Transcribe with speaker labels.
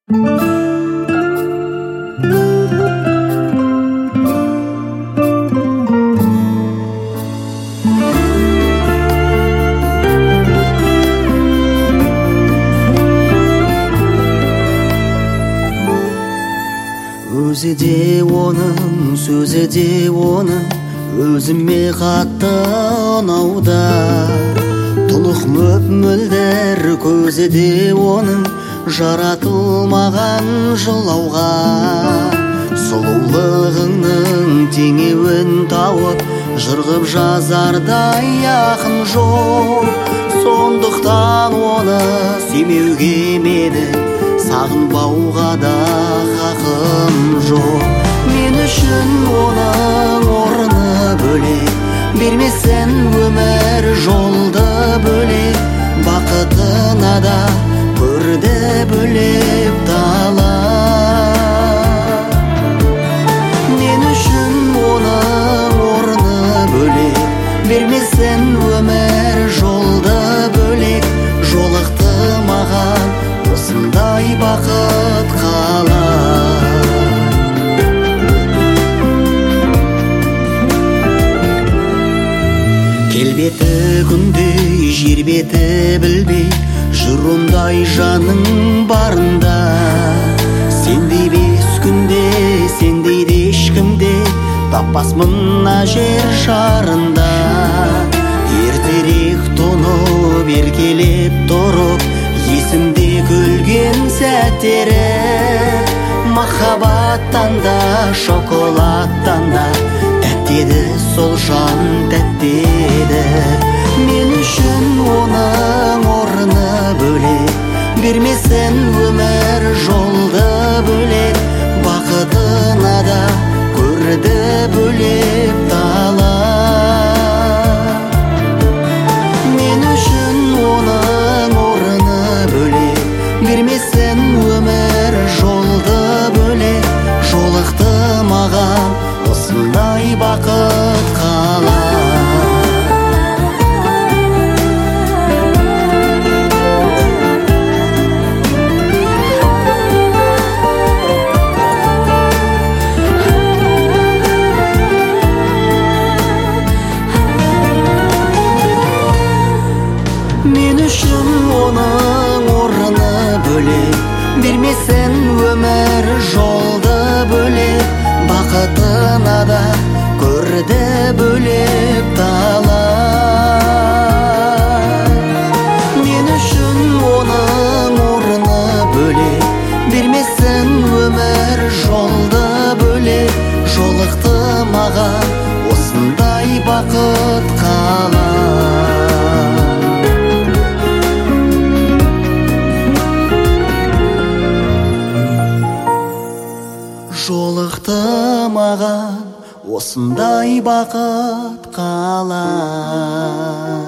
Speaker 1: Өзі де оның, сөзі де оның, өзіме қатты ұнауда. Тұнық мөп-мөлдір көзі де оның, жаратылмаған жылауға. Сұлулығыңның теңеуін тауып, жырғып жазардай ақын жоқ. Сондықтан оны сүймеуге менің сағынбауға да хақым жоқ. Мен үшін оның орны бөлек, бермесін өмір жолды бөлек. Бақытына да көрді бөлек дала. Мен үшін оның орны бөлек, бермесін өмір жолды бөлек. Жолықты маған осындай бақыт қалай. Келбеті күндей, жер беті білбей, жүр ондай жаның барында. Сендей бес күнде, сендей де ешкімде таппас мына жер шарында. Ертерек тұнып, еркелеп тұрып, есімде күлген сәттері. Махаббаттан да, шоколадтан да тәтті еді, сол жан тәтті еді. Мен үшін оның орны бөлек, бермесін өмір жолды бөлек. Бақытына да көрді бөлек дала. Мен үшін оның орны бөлек, бермесін өмір жолды бөлек. Жолықты маған осындай бақыт қалай. Мен үшін оның орны бөлек, бермесін өмір жолды бөлек. Бақытына да көрді бөлек дала. Мен үшін оның орны бөлек, бермесін өмір жолды бөлек. Жолықты маған осындай бақыт қалай. Жолықты маған осындай бақыт қалай.